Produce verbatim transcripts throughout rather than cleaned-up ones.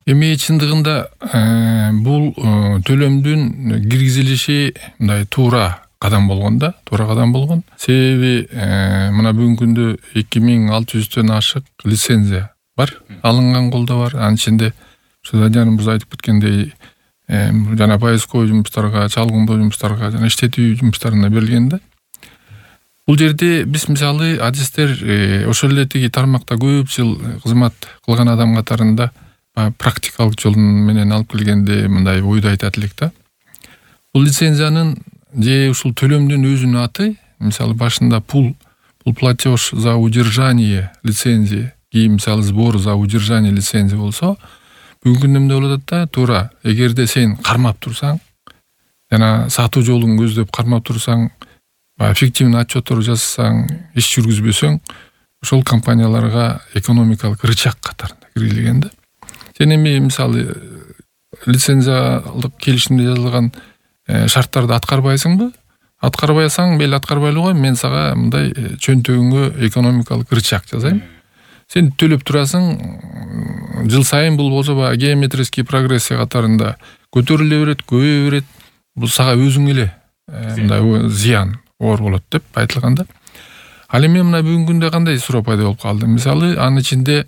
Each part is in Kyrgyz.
Эми чындыгында бул төлөмдүн киргизилиши мындай туура кадам болгон да, туура кадам болгон. Себеби мына бүгүнкү күндө эки миң алты жүздөн ашык лицензия бар, алынган колдо бар. Анын ичинде Даниярыбыз айтып кеткендей, жана поисковый жумуштарга, чалгындоо жумуштарга жана иштетүү жумуштарына берилген да. Бул жерде биз мисалы адистер ошол эле тиги тармакта көп жыл кызмат кылган адам катарында практикалык жолун менен алып келгенде мындай ойду айтат элек да. Бул лицензиянын же ушул төлөмдүн өзүнүн аты, мисалы башында пул, пул платеж за удержание лицензии, кийин мисалы сбор за удержание лицензии болсо, бүгүнкү күндө эмне болот да, туура эгерде сен кармап турсаң, жана сатуу жолун көздөп кармап турсаң, фиктивный отчеттор жасасаң, иш жүргүзбөсөң, ошол компанияларга экономикалык рычаг катарында киргизилген да. Сен эми мисалы лицензиялык келишимде жазылган шарттарды аткарбайсыңбы? Аткарбайсаң, мейли аткарбайлы кой, мен сага мындай чөнтөгүңө экономикалык рычаг жазайм. Сен төлөп турасың, жыл сайын бул болсо баягы геометрический прогрессия катарында көтөрүлө берет, көбөйө берет. Бул сага өзүң эле мындай зыян оор болот деп айтылган да. Ал эми мына бүгүнкү күндө кандай суроо пайда болуп калды? Мисалы анын ичинде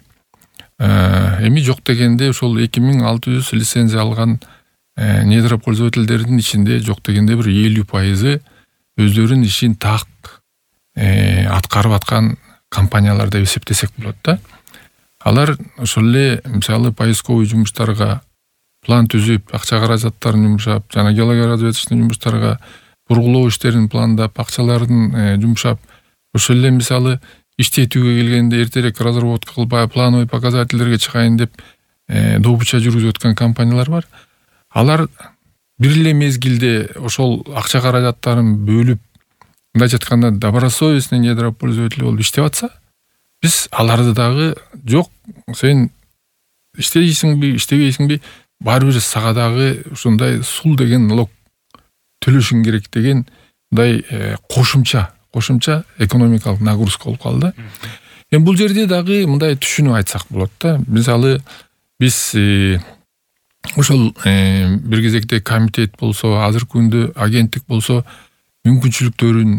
эми жок дегенде ошол эки миң алты жүз лицензия алган недропользовательдердин ичинде жок дегенде бир элүү пайызы өздөрүнүн ишин так аткарып аткан компаниялар деп эсептесек болот да. Алар ошол эле мисалы поисковый жумуштарга план түзүп, акча каражаттарын жумшап, жана геологоразведочный жумуштарга бургулоо иштерин пландап, акчаларын жумшап, ошол эле мисалы иштетүүгө келгенде эртерээк разработка кылып, плановый показательдерге чыгайын деп добуча жүргүзүп өткөн компаниялар бар. Алар бир эле мезгилде ошол акча каражаттарын бөлүп, мындайча айтканда добросовестный недропользователь болуп иштеп атса, биз аларды дагы жок, сен иштейсиңби, иштебейсиңби, баары бир сага дагы ушундай сул деген налог төлөшүң керек деген мындай кошумча кошумча экономикалык нагрузка болуп калды. Эми бул жерде дагы мындай түшүнүп айтсак болот да. Мисалы биз ошол бир кезекте комитет болсо, азыркы күндө агенттик болсо мүмкүнчүлүктөрүн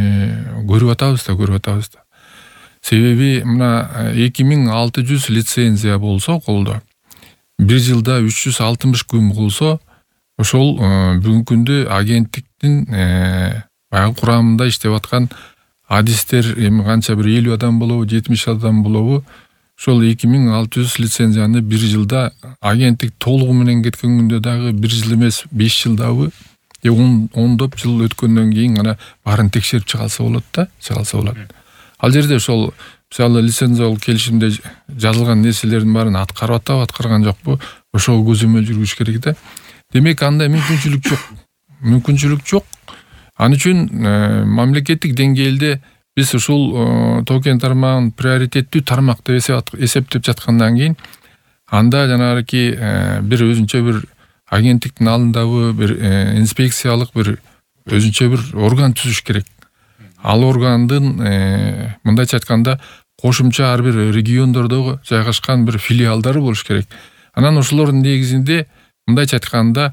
көрүп атабыз да, көрүп атабыз да. Себеби мына эки миң алты жүз лицензия болсо колдо, бир жылда үч жүз алтымыш күн болсо, ошол бүгүнкү күндө агенттиктин баягы курамында иштеп аткан адистер эми канча бир элүү адам болобу, жетимиш адам болобу, ошол эки миң алты жүз лицензияны бир жылда агенттик толугу менен кеткен күндө дагы бир жыл эмес, беш жылдабы, же ондоп жыл өткөндөн кийин гана баарын текшерип чыгалса болот да, чыгалса болот. Ал жерде ошол мисалы лицензиялык келишимде жазылган нерселердин баарын аткарып атабы, аткарган жокпу, ошого көзөмөл жүргүзүш керек да. Демек андай мүмкүнчүлүк жок. Мүмкүнчүлүк жок. Ал үчүн мамлекеттик деңгээлде биз ушул токен тармагын приоритеттүү тармак деп эсептеп жаткандан кийин, анда жанагы бир өзүнчө бир агенттиктин алдындагы бир инспекциялык бир өзүнчө бир орган түзүш керек. Ал органдын мындайча айтканда кошумча ар бир региондордогу жайгашкан бир филиалдары болуш керек. Анан ошолордун негизинде мындайча айтканда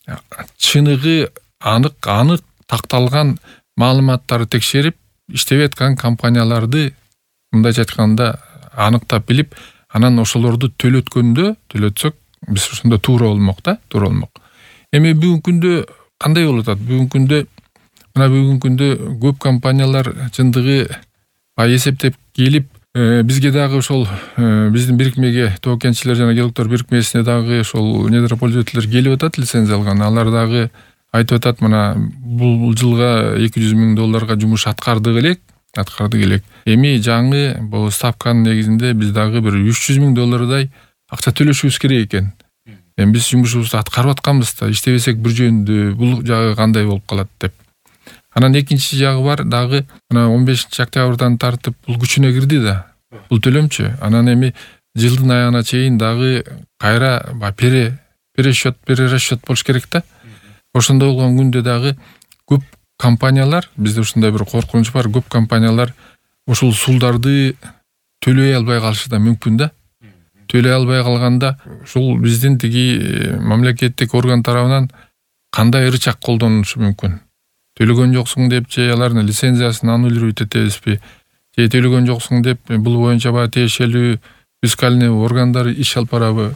чыныгы анык анык такталган маалыматтарды текшерип, иштеп аткан компанияларды мындайча айтканда аныктап билип, анан ошолорду төлөткөндө, төлөтсөк, биз ошондо туура болмок да, туура болмок. Эми бүгүнкү күндө кандай болуп атат? Бүгүнкү күндө мына бүгүнкү күндө көп компаниялар чындыгы бай эсептеп келип, бизге дагы ошол биздин бирикмеге, токенчилер жана геологдор бирикмесине дагы ошол недропользовательдер келип атат, лицензия алган. Алар дагы айтып атат, мына бул жылга эки жүз миң долларга жумуш аткардык элек, аткардык элек. Эми жаңы бул ставканын негизинде биз дагы бир үч жүз миң доллардай акча төлөшүбүз керек экен. Эми биз жумушубузду аткарып атканбыз да, иштебесек бир жөнүндө бул жагы кандай болуп калат деп. Анан экинчи жагы бар, дагы мына он бешинчи октябрдан тартып бул күчүнө кирди да. Бул төлөмчү. Анан эми жылдын аягына чейин дагы кайра пере пересчет, перерасчет болуш керек да. Ошондой болгон күндө дагы көп компаниялар, бизде ушундай бир коркунуч бар, көп компаниялар ушул сулдарды төлөй албай калышы да мүмкүн да. төлөй албай калганда ушул биздин тиги мамлекеттик орган тарабынан кандай ырчак колдонулушу мүмкүн? Төлөгөн жоксуң деп же алардын лицензиясын аннулировать этебизби? Же төлөгөн жоксуң деп бул боюнча баягы тиешелүү фискальный органдар иш алып барабы?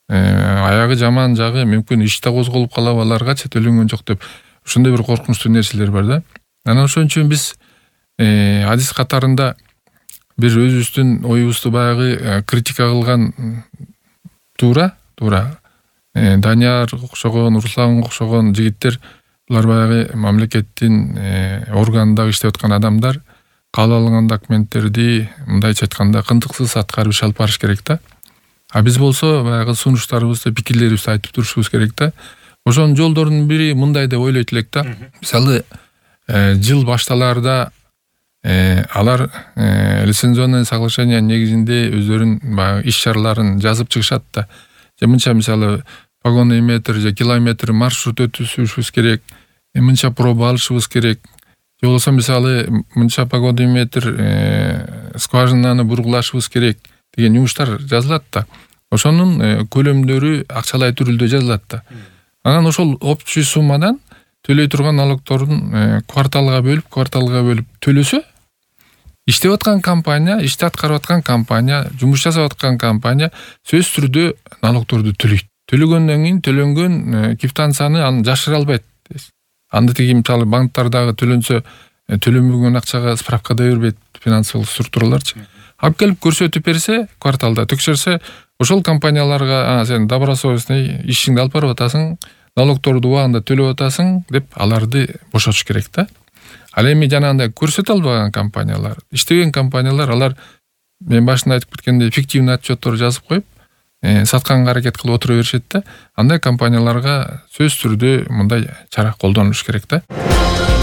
Аягы жаман жагы мүмкүн иште козголуп калабы аларгачы төлөнгөн жок деп ушундай бир коркунучтуу нерселер бар да. Анан ошон үчүн биз адис катарында бир өзүбүздүн оюбузду баягы критика кылган туура, туура. Данияр окшогон, Руслан окшогон жигиттер булар баягы мамлекеттин органында иштеп аткан адамдар кабыл алынган документтерди мындайча айтканда кынтыксыз аткарып иш алып барыш керек да. А биз болсо баягы сунуштарыбызды, пикирлерибизди айтып турушубуз керек да. Ошонун жолдорунун бири мындай деп ойлойт элек да. Мисалы, жыл башталаарда алар лицензионный соглашение негизинде өздөрүнүн баягы иш чараларын жазып чыгышат да. Же мынча мисалы погонный метр же километр маршрут өтүшүбүз керек, мынча проба алышыбыз керек. Же болбосо мисалы мынча погодный метр скважинаны бургулашыбыз керек деген жумуштар жазылат да. Ошонун көлөмдөрү акчалай түрүлдө жазылат да. Анан ошол общий суммадан төлөй турган налогторун кварталга бөлүп, кварталга бөлүп төлөсө, иштеп аткан компания, ишти аткарып аткан компания, жумуш жасап аткан компания сөзсүз түрдө налогторду төлөйт. Төлөгөндөн кийин төлөнгөн квитанцияны аны жашыра албайт. Анда тиги мисалы банктардагы төлөнсө төлөнбөгөн акчага справка да бербейт финансылык структураларчы. Алып келип көрсөтүп берсе, кварталда текшерсе, ошол компанияларга сен добросовестный ишиңди алып барып атасың, налогторду убагында төлөп атасың деп аларды бошотуш керек да. Ал эми жанагындай көрсөтө албаган компаниялар, иштеген компаниялар, алар мен башында айтып кеткендей фиктивный отчеттор жазып коюп, сатканга аракет кылып отура беришет да. Андай компанияларга сөзсүз түрдө мындай чара колдонулуш керек да.